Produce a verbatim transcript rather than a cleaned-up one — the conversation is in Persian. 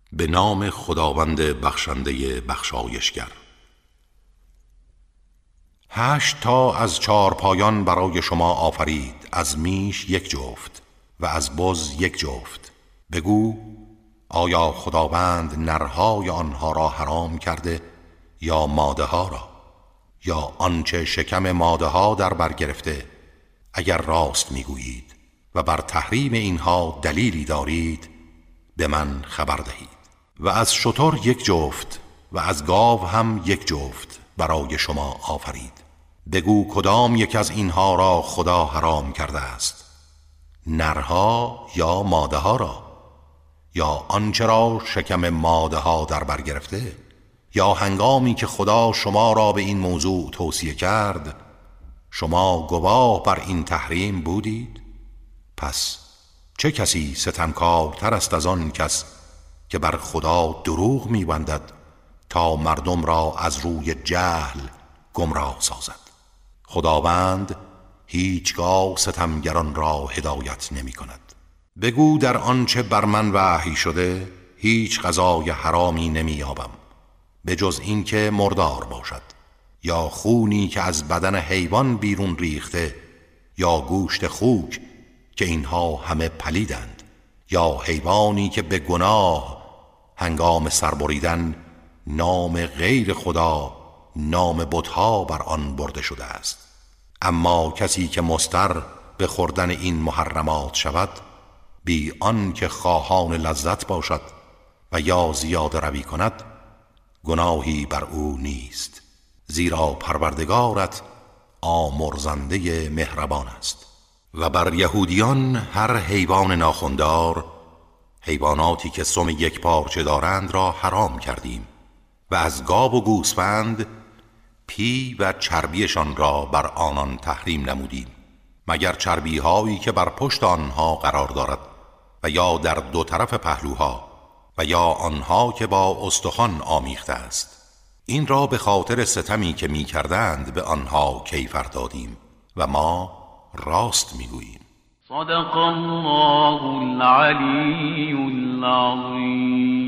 به نام خداوند بخشنده بخشایشگر. هشت تا از چار پایان برای شما آفرید، از میش یک جفت و از بز یک جفت. بگو آیا خداوند نرهای آنها را حرام کرده یا ماده ها را، یا آنچه شکم ماده ها در بر گرفته؟ اگر راست میگویید و بر تحریم اینها دلیلی دارید به من خبر دهید. و از شتر یک جفت و از گاو هم یک جفت برای شما آفرید. بگو کدام یک از اینها را خدا حرام کرده است، نرها یا ماده ها را، یا آنچه را شکم ماده ها در بر گرفته؟ یا هنگامی که خدا شما را به این موضوع توصیه کرد شما گواه بر این تحریم بودید؟ پس چه کسی ستمکارتر است از آن کس که بر خدا دروغ می‌بندد تا مردم را از روی جهل گمراه سازد؟ خداوند هیچگاه ستمگران را هدایت نمی کند. بگو در آنچه بر من وحی شده هیچ غذای حرامی نمی یابم به جز این که مردار باشد، یا خونی که از بدن حیوان بیرون ریخته، یا گوشت خوک که اینها همه پلیدند، یا حیوانی که به گناه هنگام سربریدن نام غیر خدا، نام بت‌ها بر آن برده شده است. اما کسی که مضطر به خوردن این محرمات شود بی آن که خواهان لذت باشد و یا زیاده روی کند، گناهی بر او نیست، زیرا پروردگارت آمرزنده مهربان است. و بر یهودیان هر حیوان ناخوندار، حیواناتی که سم یک پارچه دارند را حرام کردیم و از گاو و گوسفند پی و چربیشان را بر آنان تحریم نمودیم، مگر چربی هایی که بر پشت آنها قرار دارد و یا در دو طرف پهلوها و یا آنها که با استخوان آمیخته است. این را به خاطر ستمی که می کردند به آنها کیفر دادیم و ما راست می گوییم. صدق الله العلی العظیم.